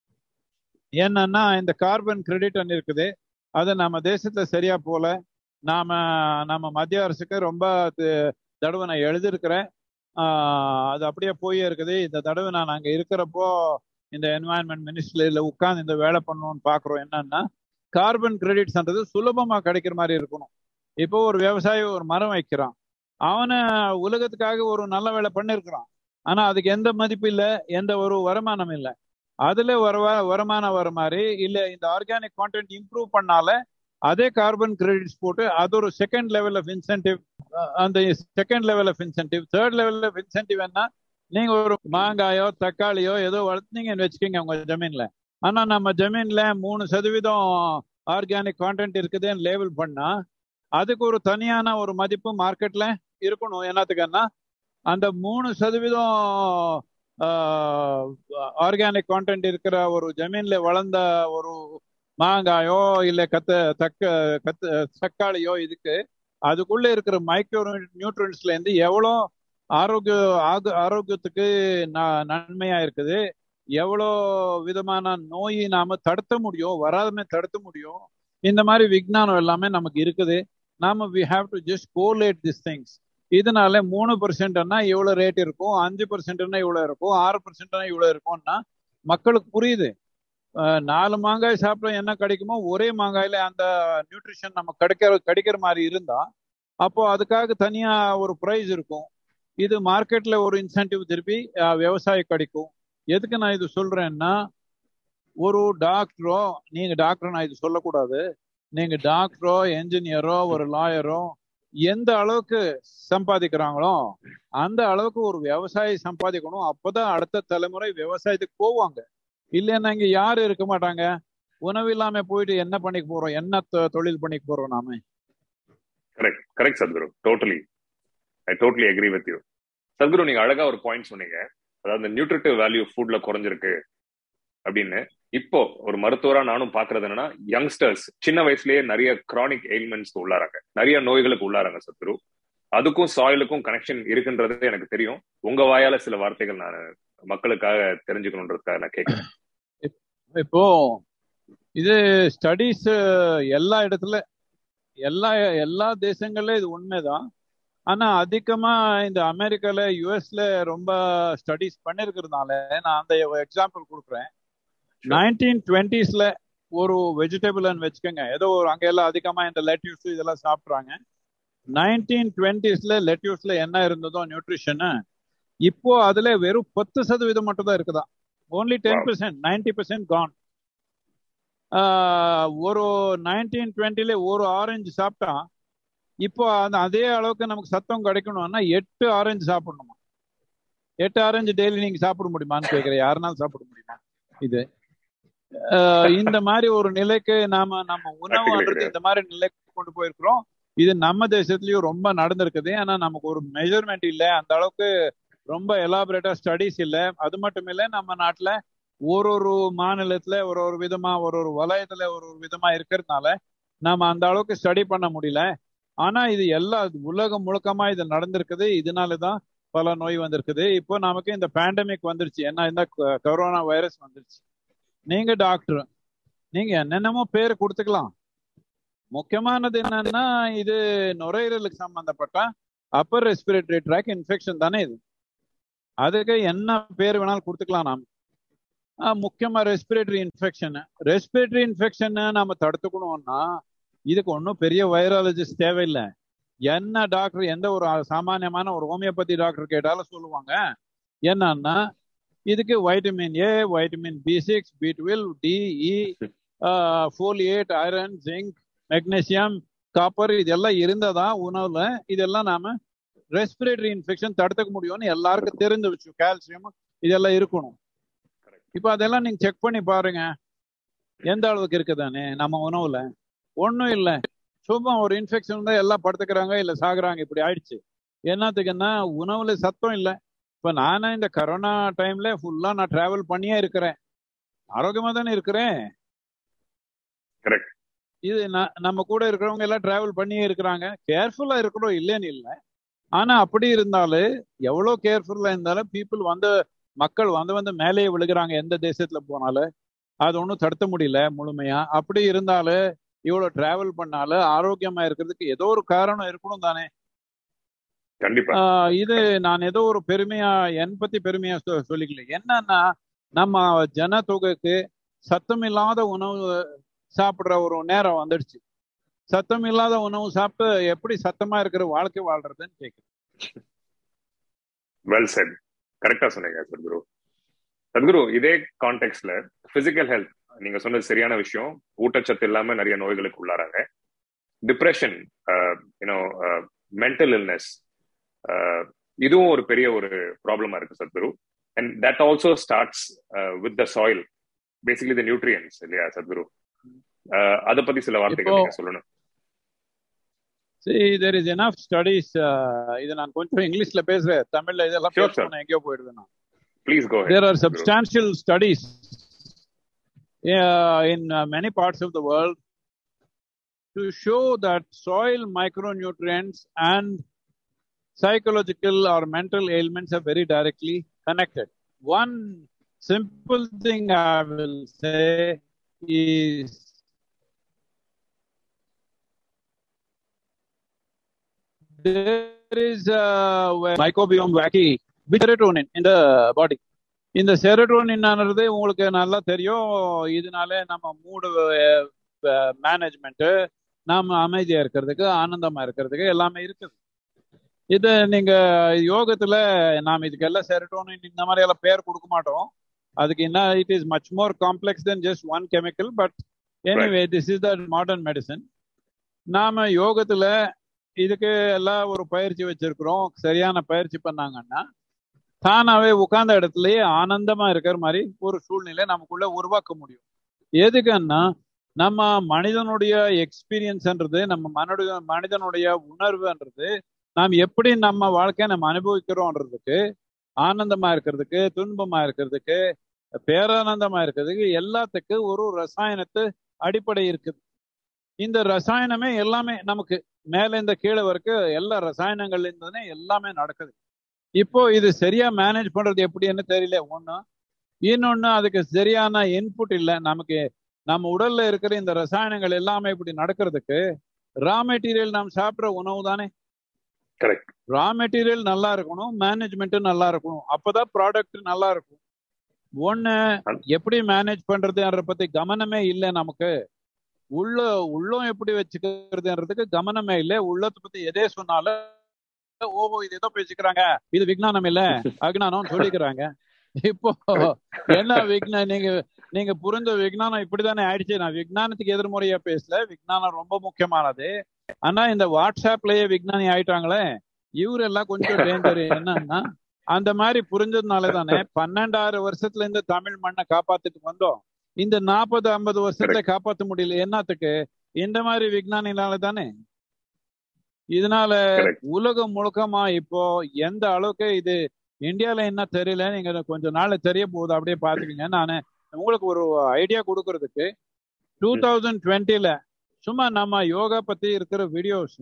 என்னன்னா இந்த கார்பன் கிரெடிட் இருக்குது, அது நம்ம தேசத்துல சரியா போல. நாம நம்ம மத்திய அரசுக்கு ரொம்ப தடவை நான் எழுதியிருக்கிறேன். அது அப்படியே போயே இருக்குது. இந்த தடவை நான் அங்கே இருக்கிறப்போ இந்த என்வாயன்மெண்ட் மினிஸ்ட்ரியில உட்கார்ந்து இந்த வேலை பண்ணணும்னு பாக்குறோம். என்னன்னா கார்பன் கிரெடிட்ஸ்ன்றது சுலபமா கிடைக்கிற மாதிரி இருக்கணும். இப்போ ஒரு விவசாயி ஒரு மரம் வைக்கிறான், அவனை உலகத்துக்காக ஒரு நல்ல வேலை பண்ணிருக்கிறான். ஆனா அதுக்கு எந்த மதிப்பு இல்லை, எந்த ஒரு வருமானம் இல்லை. அதுல வர வருமானம் வர மாதிரி இல்ல. இந்த ஆர்கானிக் கான்டென்ட் இம்ப்ரூவ் பண்ணால அதே கார்பன் கிரெடிட்ஸ் போட்டு அது ஒரு செகண்ட் லெவல் ஆஃப் இன்சென்டிவ். அந்த second level of incentive third level of incentive என்ன, நீங்க ஒரு மாங்காயோ தக்காளியோ ஏதோ வளர்த்தீங்கன்னு வச்சுக்கோங்க உங்க ஜமீன்ல. ஆனா நம்ம ஜமீன்ல மூணு சதவீதம் ஆர்கானிக் கான்டென்ட் இருக்குதுன்னு லேபிள் பண்ணா அதுக்கு ஒரு தனியான ஒரு மதிப்பு மார்க்கெட்ல இருக்கணும். என்னத்துக்குன்னா அந்த மூணு சதவீதம் ஆர்கானிக் கான்டென்ட் இருக்கிற ஒரு ஜமீன்ல வளர்ந்த ஒரு மாங்காயோ இல்ல கத்த தக்க கத்து தக்காளியோ இதுக்கு அதுக்குள்ள இருக்கிற மைக்ரோ நியூட்ரியன்ஸ்ல இருந்து எவ்வளோ ஆரோக்கிய ஆரோக்கியத்துக்கு நன்மையா இருக்குது, எவ்வளோ விதமான நோயை நாம தடுத்த முடியும், வராதமே தடுத்த முடியும். இந்த மாதிரி விஞ்ஞானம் எல்லாமே நமக்கு இருக்குது. நாம we have to just collate this things. இதனால மூணு பர்சன்ட்னா இவ்வளவு ரேட் இருக்கும், அஞ்சு பர்சன்ட்னா இவ்வளவு இருக்கும், ஆறு பர்சன்ட்னா இவ்வளவு இருக்கும்னா மக்களுக்கு புரியுது. நாலு மாங்காய் சாப்பிட என்ன கிடைக்குமோ ஒரே மாங்காயில அந்த நியூட்ரிஷன் நம்ம கிடைக்கிற கிடைக்கிற மாதிரி இருந்தா அப்போ அதுக்காக தனியா ஒரு பிரைஸ் இருக்கும். இது மார்க்கெட்ல ஒரு இன்சென்டிவ் திருப்பி விவசாயம் கிடைக்கும். எதுக்கு நான் இது சொல்றேன்னா, ஒரு டாக்டரோ, நீங்க டாக்டர் நான் இது சொல்லக்கூடாது, நீங்க டாக்டரோ என்ஜினியரோ ஒரு லாயரோ எந்த அளவுக்கு சம்பாதிக்கிறாங்களோ அந்த அளவுக்கு ஒரு விவசாயி சம்பாதிக்கணும். அப்பதான் அடுத்த தலைமுறை விவசாயத்துக்கு போவாங்க. இல்லைன்னா இங்க யாரும் இருக்க மாட்டாங்க. உணவு இல்லாம போயிட்டு என்ன பண்ணிக்க போறோம், என்ன தொழில் பண்ணிக்க போறோம் நாம? Correct correct Sadhguru, totally I totally agree with you. Sadhguru, நீங்க அழகா ஒரு பாயிண்ட் சொன்னீங்க. அதாவது நியூட்ரிட்டிவ் வேல்யூ ஃபுட்ல குறைஞ்சிருக்கு அப்படின்னு. இப்போ ஒரு மருத்துவரா நானும் பாக்குறது என்னன்னா, யங்ஸ்டர்ஸ் சின்ன வயசுலயே நிறைய கிரானிக் எயில்மெண்ட்ஸ்க்கு உள்ளாராங்க, நிறைய நோய்களுக்கு உள்ளாராங்க சத்குரு. அதுக்கும் சாயிலுக்கும் கனெக்ஷன் இருக்குன்றது எனக்கு தெரியும். உங்க வாயால சில வார்த்தைகள் நான் மக்களுக்காக தெரிஞ்சுக்கணுன்றதுக்காக நான் கேட்கிறேன். இப்போ இது ஸ்டடீஸ் எல்லா இடத்துல எல்லா எல்லா தேசங்கள்ல இது உண்மைதான். ஆனா அதிகமா இந்த அமெரிக்கால யுஎஸ்ல ரொம்ப ஸ்டடீஸ் பண்ணிருக்கிறதுனால நான் அந்த எக்ஸாம்பிள் கொடுக்குறேன். நைன்டீன் டுவெண்ட்டிஸ்ல ஒரு வெஜிடபிள்னு வச்சுக்கோங்க, ஏதோ ஒரு அங்க எல்லாம் அதிகமா இந்த லெட்யூஸ் இதெல்லாம் சாப்பிட்றாங்க. நைன்டீன் டுவெண்ட்டிஸ்ல லெட்யூஸ்ல என்ன இருந்ததோ நியூட்ரிஷன், இப்போ அதுல வெறும் பத்து சதவீதம் மட்டும் தான் இருக்குதா. Only ten percent ninety percent கான். ஒரு நைன்டீன் டுவெண்ட்டில ஒரு ஆரஞ்சு சாப்பிட்டா இப்போ அந்த அதே அளவுக்கு நமக்கு சத்தம் கிடைக்கணும்னா எட்டு ஆரஞ்சு சாப்பிடணுமா. எட்டு ஆரஞ்சு டெய்லி நீங்க சாப்பிட முடியுமான்னு கேட்கிறேன். யாருனாலும் சாப்பிட முடியுமா? இது இந்த மாதிரி ஒரு நிலைக்கு நாம நம்ம உணவுன்றது இந்த மாதிரி நிலைக்கு கொண்டு போயிருக்கிறோம். இது நம்ம தேசத்துலயும் ரொம்ப நடந்திருக்குது. ஆனா நமக்கு ஒரு மெஷர்மெண்ட் இல்லை, அந்த அளவுக்கு ரொம்ப எலாபரேட்டா ஸ்டடிஸ் இல்லை. அது மட்டும் இல்லை, நம்ம நாட்டுல ஒரு ஒரு மாநிலத்துல ஒரு ஒரு விதமா ஒரு ஒரு வலயத்துல ஒரு ஒரு விதமா இருக்கிறதுனால நாம அந்த அளவுக்கு ஸ்டடி பண்ண முடியல. ஆனா இது எல்லா உலகம் முழுக்கமா இது நடந்திருக்குது. இதனாலதான் பல நோய் வந்திருக்குது. இப்போ நமக்கு இந்த பேண்டமிக் வந்துருச்சு, என்ன இந்த கொரோனா வைரஸ் வந்துருச்சு. நீங்க டாக்டர், நீங்க என்னென்னமோ பேர் கொடுத்துக்கலாம். முக்கியமானது என்னன்னா இது நுரையீரலுக்கு சம்பந்தப்பட்ட அப்பர் ரெஸ்பிரேட்டரி ட்ராக் இன்ஃபெக்ஷன் தானே இது. அதுக்கு என்ன பேர் வேணாலும் கொடுத்துக்கலாம். நாம் முக்கியமா ரெஸ்பிரேட்டரி இன்ஃபெக்ஷன் ரெஸ்பிரேட்டரி இன்ஃபெக்ஷன் நாம தடுத்துக்கணும்னா இதுக்கு ஒன்றும் பெரிய வைராலஜிஸ்ட் தேவையில்லை. என்ன டாக்டர், எந்த ஒரு சாமானியமான ஒரு ஹோமியோபதி டாக்டர் கேட்டாலும் சொல்லுவாங்க என்னன்னா இதுக்கு vitamin A, vitamin B six, B twelve, D E, folate, iron, zinc, magnesium, copper இதெல்லாம் இருந்ததான் உணவுல இதெல்லாம் நாம ரெஸ்பிரேட்டரி இன்ஃபெக்ஷன் தடுத்துக்க முடியும்னு எல்லாருக்கும் தெரிஞ்சு வச்சு. கால்சியம் இதெல்லாம் இருக்கணும். இப்ப அதெல்லாம் நீங்க செக் பண்ணி பாருங்க எந்த அளவுக்கு இருக்குதானே நம்ம உணவுல. ஒன்றும் இல்லை, சும்மா ஒரு இன்ஃபெக்ஷன் தான் எல்லாம் படுத்துக்கிறாங்க இல்லை சாகுறாங்க. இப்படி ஆயிடுச்சு. என்னத்துக்குன்னா உணவுல சத்தம் இல்லை. இப்ப நானே இந்த கரோனா டைம்ல ஃபுல்லா நான் டிராவல் பண்ணியே இருக்கிறேன். ஆரோக்கியமா தானே இருக்கிறேன். இது நம்ம கூட இருக்கிறவங்க எல்லாம் டிராவல் பண்ணியே இருக்கிறாங்க. கேர்ஃபுல்லா இருக்கிறோம் இல்லைன்னு இல்லை. ஆனா அப்படி இருந்தாலும் எவ்வளவு கேர்ஃபுல்லா இருந்தாலும் பீப்புள் வந்து மக்கள் வந்து வந்து மேலேயே விழுகிறாங்க. எந்த தேசத்துல போனாலும் அது ஒன்றும் தடுத்த முடியல முழுமையா. அப்படி இருந்தாலும் இவ்வளவு டிராவல் பண்ணாலும் ஆரோக்கியமா இருக்கிறதுக்கு ஏதோ ஒரு காரணம் இருக்கணும் தானே. கண்டிப்பா இது நான் ஏதோ ஒரு பெருமையா என் பத்தி பெருமையா சொல்லிக்கல. என்னன்னா நம்ம ஜனத்தொகைக்கு சத்தம் இல்லாத உணவு சாப்பிடுற ஒரு நேரம் வந்துடுச்சு. சத்தம் இல்லாத உணவு சாப்பிட்டு எப்படி சத்தமா இருக்கிற வாழ்க்கை வாழ்றதுன்னு கேட்குறேன். வெல் செட், கரெக்டா சொன்னீங்க சத்குரு. சத்குரு, இதே கான்டெக்ட்ல பிசிக்கல் ஹெல்த் நீங்க சொன்னது சரியான விஷயம். ஊட்டச்சத்து இல்லாம நிறைய நோய்களுக்கு உள்ளாராங்க. டிப்ரெஷன், யூனோ மென்டல் இல்னஸ், இதுவும் ஒரு பெரிய ஒரு ப்ராப்ளமா இருக்கு Sadhguru. And that also starts with the soil, basically the nutrients இல்லையா சத்குரு? அதை பத்தி சில வார்த்தைகள் நீங்க சொல்லணும். See, there is enough studies. இது நான் கொஞ்சம் இங்கிலீஷ்ல பேசுறேன், தமிழ்ல இதெல்லாம் பேசணும் எங்கேயோ போயிடுவேன். Please go ahead. There are substantial studies uh, in uh, many parts of the world to show that soil micronutrients and psychological or mental ailments are very directly connected. One simple thing I will say is there is a microbiome vacuum with serotonin in the body. இந்த serotonin ஆனது உங்களுக்கு நல்லா தெரியும். இதனால நம்ம மூடு management, நாம அமைதியா இருக்கிறதுக்கு, ஆனந்தமா இருக்கிறதுக்கு எல்லாமே இருக்குது. இது நீங்க யோகத்துல நாம் இதுக்கெல்லாம் செரோட்டோனின் இந்த மாதிரி எல்லாம் பேர் கொடுக்க மாட்டோம். அதுக்கு என்ன, it is much more complex than just one chemical. But anyway this is the modern medicine. நாம யோகத்துல இதுக்கு எல்லாம் ஒரு பயிற்சி வச்சிருக்கிறோம். சரியான பயிற்சி பண்ணாங்கன்னா தானாவே உட்கார்ந்த இடத்துலயே ஆனந்தமா இருக்கிற மாதிரி ஒரு சூழ்நிலை நமக்குள்ள உருவாக்க முடியும். எதுக்குன்னா நம்ம மனிதனுடைய எக்ஸ்பீரியன்ஸ்ன்றது, நம்ம மனுடைய மனிதனுடைய உணர்வுன்றது, நாம் எப்படி நம்ம வாழ்க்கையை நம்ம அனுபவிக்கிறோம்ன்றதுக்கு, ஆனந்தமா இருக்கிறதுக்கு, துன்பமா இருக்கிறதுக்கு, பேரானந்தமா இருக்கிறதுக்கு எல்லாத்துக்கும் ஒரு ரசாயனத்து அடிப்படை இருக்குது. இந்த ரசாயனமே எல்லாமே நமக்கு மேல இந்த கீழே வரைக்கும் எல்லா ரசாயனங்கள்ல இருந்துதானே எல்லாமே நடக்குது. இப்போ இது சரியா மேனேஜ் பண்றது எப்படின்னு தெரியல. ஒண்ணு இன்னொன்னு அதுக்கு சரியான இன்புட் இல்லை நமக்கு. நம்ம உடல்ல இருக்கிற இந்த ரசாயனங்கள் எல்லாமே இப்படி நடக்கிறதுக்கு ரா மெட்டீரியல் நாம் சாப்பிட்ற உணவு தானே. ரா மெட்டீரியல் நல்லா இருக்கணும், மேனேஜ்மெண்ட் நல்லா இருக்கணும், அப்பதான் ப்ராடக்ட் நல்லா இருக்கும். ஒண்ணு எப்படி மேனேஜ் பண்றதுன்ற பத்தி கவனமே இல்லை நமக்கு. உள்ள உள்ளம் எப்படி வச்சுக்கிறதுன்றதுக்கு கவனமே இல்லை. உள்ளத்தை பத்தி எதே சொன்னாலும் ஓஹோ இது ஏதோ பேசிக்கிறாங்க, இது விஞ்ஞானம் இல்ல அஜ்ஞானம் சொல்லிக்கிறாங்க. இப்போ என்ன விஞ்ஞானம், நீங்க நீங்க புரிஞ்ச விஞ்ஞானம் இப்படிதானே ஆயிடுச்சு. நான் விஞ்ஞானத்துக்கு எதிர்முறையா பேசல, விஞ்ஞானம் ரொம்ப முக்கியமானது. ஆனா இந்த வாட்ஸ்அப்லயே விஞ்ஞானி ஆயிட்டாங்களே, இவரு எல்லாம் கொஞ்சம் டேஞ்சர். என்னன்னா அந்த மாதிரி புரிஞ்சதுனால தானே பன்னெண்டாயிரம் வருஷத்துல இருந்து தமிழ் மண்ணை காப்பாத்திட்டு வந்தோம். இந்த நாற்பது ஐம்பது வருஷத்துல காப்பாற்ற முடியல. என்னத்துக்கு? இந்த மாதிரி விஞ்ஞானினால தானே. இதனால உலகம் முழுக்கமா இப்போ எந்த அளவுக்கு இது இந்தியால என்ன தெரியல, நீங்க கொஞ்ச நாள் தெரிய போகுது, அப்படியே பாத்துக்கீங்க. நான் உங்களுக்கு ஒரு ஐடியா கொடுக்கறதுக்கு டூ தௌசண்ட் டுவெண்ட்டில சும்மா நம்ம யோகா பத்தி இருக்கிற videos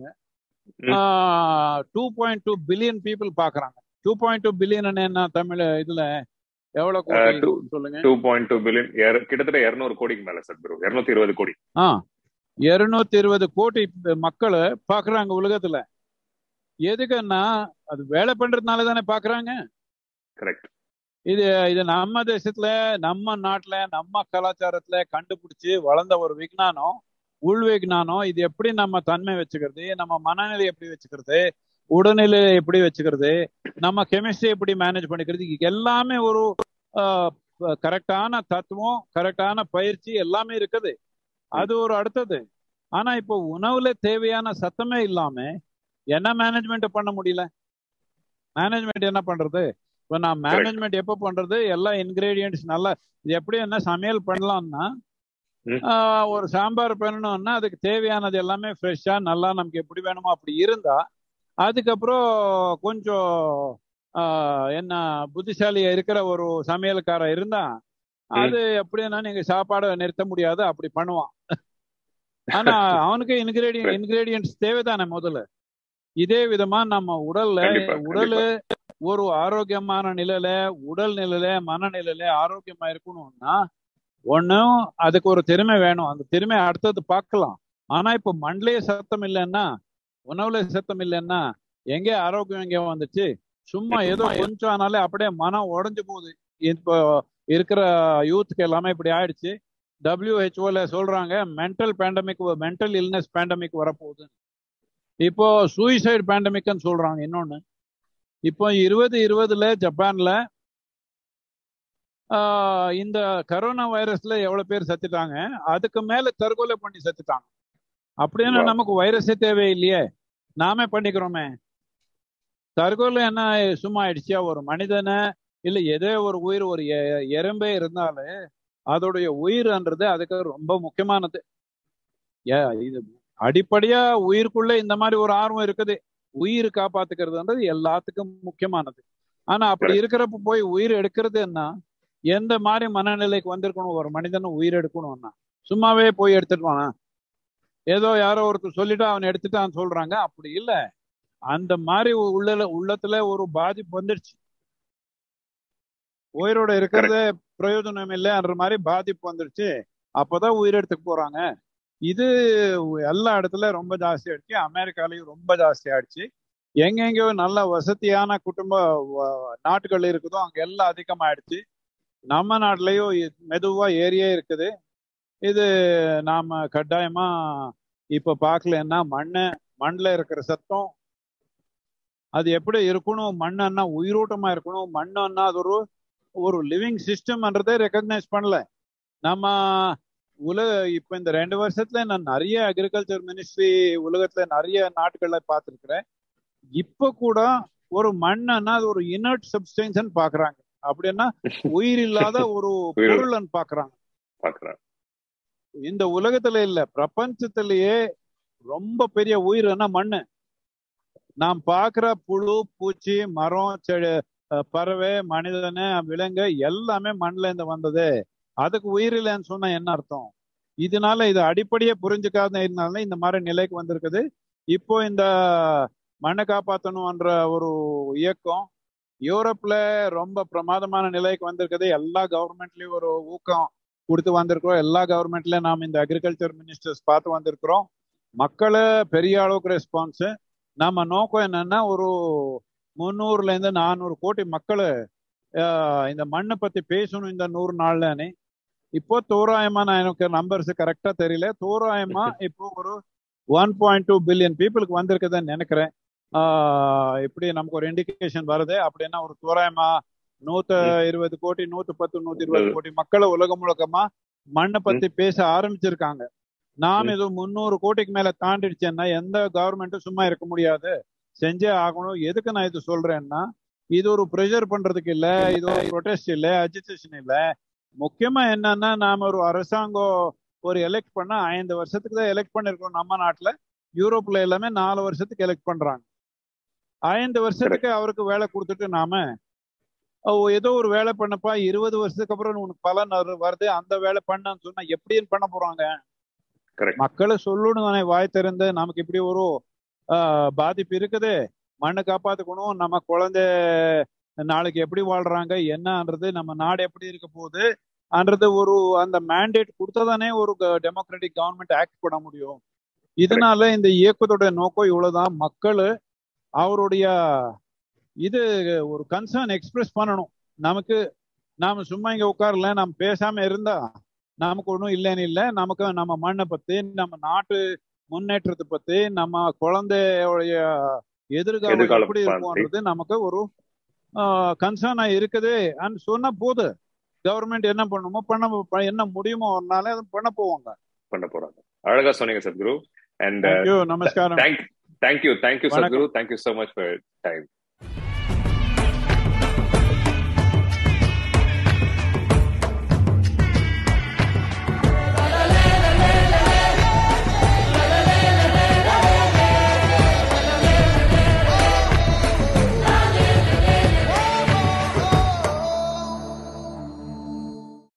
two point two billion people பாக்குறாங்க. டூ பாயிண்ட் டூ பில்லியன் என்ன தமிழ் இதுல எவ்வளவு கோடி சொல்லுங்க? டூ பாயிண்ட் டூ பில்லியன் கிட்டத்தட்ட இருநூறு கோடிக்கு மேல சார். இருநூத்தி இருபது கோடி. ஆ இருநூத்தி இருபது கோடி மக்கள் பாக்குறாங்க உலகத்துல. எதுக்குன்னா அது வேலை பண்றதுனால தானே பாக்குறாங்க. இது இது நம்ம தேசத்துல நம்ம நாட்டுல நம்ம கலாச்சாரத்துல கண்டுபிடிச்சு வளர்ந்த ஒரு விஞ்ஞானம், உள் விஞ்ஞானம். இது எப்படி நம்ம தன்மை வச்சுக்கிறது, நம்ம மனநிலை எப்படி வச்சுக்கிறது, உடல்நிலை எப்படி வச்சுக்கிறது, நம்ம கெமிஸ்ட்ரி எப்படி மேனேஜ் பண்ணிக்கிறது, எல்லாமே ஒரு கரெக்டான தத்துவம், கரெக்டான பயிற்சி எல்லாமே இருக்குது. அது ஒரு அடுத்தது. ஆனா இப்போ உணவுல தேவையான சத்தமே இல்லாம என்ன மேனேஜ்மெண்ட் பண்ண முடியல. மேனேஜ்மெண்ட் என்ன பண்றது? இப்போ நான் மேனேஜ்மெண்ட் எப்ப பண்றது? எல்லா இன்கிரீடியன்ட்ஸ் நல்லா இது எப்படி என்ன சமையல் பண்ணலாம்னா, ஒரு சாம்பார் பண்ணணும்னா அதுக்கு தேவையானது எல்லாமே ஃப்ரெஷ்ஷா நல்லா நமக்கு எப்படி வேணுமோ அப்படி இருந்தா, அதுக்கப்புறம் கொஞ்சம் என்ன புத்திசாலியா இருக்கிற ஒரு சமையல்காரர் இருந்தா அது எப்படின்னா நீங்க சாப்பாடை நிறுத்த முடியாது, அப்படி பண்ணுவான். ஆனா அவனுக்கு இன்கிரீடியன் இன்கிரீடியன்ட்ஸ் தேவைதானே முதல்ல. இதே விதமா நம்ம உடல்ல உடல் ஒரு ஆரோக்கியமான நிலையில, உடல் நிலையில, மனநிலையில ஆரோக்கியமா இருக்கணும்னா ஒன்னும் அதுக்கு ஒரு திறமை வேணும். அந்த திறமை அடுத்தது பார்க்கலாம். ஆனா இப்ப மண்ணிலேயே சத்தம் இல்லைன்னா, உணவுல சத்தம் இல்லைன்னா எங்கே ஆரோக்கியம் எங்கே வந்துச்சு? சும்மா ஏதோ கொஞ்சம் ஆனாலே அப்படியே மனம் உடஞ்சு போகுது. இப்போ இருக்கிற யூத்துக்கு எல்லாமே இப்படி ஆயிடுச்சு. டபிள்யூஹெச்ஓல சொல்றாங்க mental pandemic, mental illness pandemic வரப்போகுது. இப்போ சூசைட் பேண்டமிக்னு சொல்றாங்க. இன்னொன்னு இப்போ இருபது இருபதுல ஜப்பான்ல இந்த கரோனா வைரஸ்ல எவ்வளவு பேர் செத்துட்டாங்க, அதுக்கு மேல தற்கொலை பண்ணி செத்துட்டாங்க. அப்படின்னா நமக்கு வைரஸே தேவையில்லையே, நாமே பண்ணிக்கிறோமே. தற்கொலை என்ன சும்மா ஆயிடுச்சியா? ஒரு மனிதனை இல்ல ஏதோ ஒரு உயிர், ஒரு எறும்பே இருந்தாலே அதோடைய உயிர்ன்றது அதுக்கு ரொம்ப முக்கியமானது. இது அடிப்படையா உயிருக்குள்ள இந்த மாதிரி ஒரு ஆர்வம் இருக்குது. உயிர் காப்பாத்துக்கிறதுன்றது எல்லாத்துக்கும் முக்கியமானது. ஆனா அப்படி இருக்கிறப்ப போய் உயிர் எடுக்கிறதுன்னா எந்த மாதிரி மனநிலைக்கு வந்திருக்கணும்? ஒரு மனிதனை உயிர் எடுக்கணும்னா சும்மாவே போய் எடுத்துட்டுவானா? ஏதோ யாரோ ஒருத்தர் சொல்லிட்டு அவன் எடுத்துட்டான்னு சொல்றாங்க. அப்படி இல்லை. அந்த மாதிரி உள்ள உள்ளத்துல ஒரு பாதிப்பு வந்துடுச்சு. உயிரோட இருக்கிறதே பிரயோஜனம் இல்லைன்ற மாதிரி பாதிப்பு வந்துடுச்சு. அப்பதான் உயிரெடுத்துக்கு போறாங்க. இது எல்லா இடத்துல ரொம்ப ஜாஸ்தி ஆயிடுச்சு. அமெரிக்காலையும் ரொம்ப ஜாஸ்தி ஆயிடுச்சு. எங்கெங்கயோ நல்ல வசதியான குடும்ப நாட்டுகள் இருக்குதோ அங்க எல்லாம் அதிகமாயிடுச்சு. நம்ம நாட்டிலையும் மெதுவா ஏரியே இருக்குது. இது நாம கட்டாயமா இப்ப பார்க்கலன்னா மண்ணு மண்ணில் இருக்கிற சத்தம் அது எப்படி இருக்கணும்? மண்ணுன்னா உயிரோட்டமா இருக்கணும். மண்ணுன்னா அது ஒரு ஒரு லிவிங் சிஸ்டம்ன்றதே ரெக்கக்னைஸ் பண்ணல நம்ம உலக. இப்ப இந்த ரெண்டு வருஷத்துல நான் நிறைய அக்ரிகல்ச்சர் மினிஸ்ட்ரி உலகத்துல நிறைய நாட்டுகள்ல பார்த்துருக்கிறேன். இப்ப கூட ஒரு மண்ணுன்னா அது ஒரு இனர்ட் சப்ஸ்டன்ஸ் பாக்குறாங்க. அப்படின்னா உயிர் இல்லாத ஒரு பொருள் பாக்குறாங்க. இந்த உலகத்துல இல்ல, பிரபஞ்சத்திலேயே ரொம்ப பெரிய உயிர்னா மண்ணு. நாம் பார்க்கிற புழு, பூச்சி, மரம், செடி, பறவை, மனிதனு, விலங்கு எல்லாமே மண்ணுல இருந்து வந்தது. அதுக்கு உயிர் இல்லைன்னு சொன்னா என்ன அர்த்தம்? இதனால இது அடிப்படையே புரிஞ்சுக்காத இருந்தாலும் இந்த மாதிரி நிலைக்கு வந்திருக்குது. இப்போ இந்த மண்ணை காப்பாற்றணும்ன்ற ஒரு இயக்கம் யூரோப்ல ரொம்ப பிரமாதமான நிலைக்கு வந்திருக்குது. எல்லா கவர்மெண்ட்லயும் ஒரு ஊக்கம் கொடுத்து வந்திருக்கிறோம். எல்லா கவர்மெண்ட்லயும் நாம் இந்த அக்ரிகல்ச்சர் மினிஸ்டர்ஸ் பார்த்து வந்திருக்கிறோம். மக்களை பெரிய அளவுக்கு ரெஸ்பான்ஸ். நம்ம நோக்கம் என்னன்னா ஒரு முந்நூறுல இருந்து நானூறு கோடி மக்கள் இந்த மண்ணை பத்தி பேசணும் இந்த நூறு நாள்லன்னு. இப்போ தோராயமா, நான் எனக்கு நம்பர்ஸ் கரெக்டா தெரியல, தோராயமா இப்போ ஒரு ஒன் பாயிண்ட் டூ பில்லியன் பீப்புளுக்கு வந்திருக்குதுன்னு நினைக்கிறேன். ஆஹ் இப்படி நமக்கு ஒரு இண்டிகேஷன் வருது. அப்படின்னா ஒரு தோராயமா நூத்தி இருபது கோடி நூத்தி பத்து நூத்தி இருபது கோடி மக்களை உலகம் முழுக்கமா மண்ணை பத்தி பேச ஆரம்பிச்சிருக்காங்க. நாம் இது முந்நூறு கோடிக்கு மேல தாண்டிடுச்சேன்னா எந்த கவர்மெண்ட்டும் சும்மா இருக்க முடியாது, செஞ்சே ஆகணும். எதுக்கு நான் இது சொல்றேன்னா, இது ஒரு ப்ரெஷர் பண்றதுக்கு இல்ல, இது ஒரு ப்ரொடெஸ்ட் இல்ல, அஜிடேஷன் இல்ல. முக்கியமா என்னன்னா, நாம ஒரு அரசாங்கம் ஒரு எலெக்ட் பண்ணா ஐந்து வருஷத்துக்கு தான் எலெக்ட் பண்ணிருக்கோம். நம்ம நாட்டுல, யூரோப்ல எல்லாமே நாலு வருஷத்துக்கு எலெக்ட் பண்றாங்க. ஐந்து வருஷத்துக்கு அவருக்கு வேலை கொடுத்துட்டு நாம ஏதோ ஒரு வேலை பண்ணப்பா இருபது வருஷத்துக்கு அப்புறம் உனக்கு பலன் வருது அந்த வேலை பண்ணன்னு சொன்னா எப்படின்னு பண்ண போறாங்க? மக்களை சொல்லணும் தானே வாய் திறந்து, நமக்கு இப்படி ஒரு ஆஹ் பாதிப்பு இருக்குது, மண்ணை காப்பாத்துக்கணும், நம்ம குழந்தை நாளைக்கு எப்படி வாழ்றாங்க என்னன்றது, நம்ம நாடு எப்படி இருக்க போகுது அன்றது ஒரு அந்த மேண்டேட் கொடுத்தாதானே ஒரு டெமோக்ராட்டிக் கவர்மெண்ட் ஆக்ட் பண்ண முடியும். இதனால இந்த இயக்கத்தோட நோக்கம் இவ்வளவுதான். மக்கள் அவருடைய இது ஒரு கன்சர்ன் எக்ஸ்பிரஸ் பண்ணணும். நமக்கு நாம சும்மா இங்க உட்காரல, நம்ம பேசாம இருந்தா நமக்கு ஒன்றும் இல்லைன்னு இல்லை. நமக்கு நம்ம மண்ணை பத்தி, நம்ம நாட்டு முன்னேற்றத்தை பத்தி, நம்ம குழந்தையோடைய எதிர்காலம் எப்படி இருக்கும்ன்றது நமக்கு ஒரு கன்சர்னா இருக்குது. அண்ட் சொன்ன போது கவர்மெண்ட் என்ன பண்ணுமோ பண்ண என்ன முடியுமோ ஒரு நாளே அதை பண்ண போவாங்க, பண்ண போறாங்க. அழகா சொன்னீங்க சத்குரு. And நமஸ்காரம். Thank you, thank you, Sadhguru. Thank you so much for your time.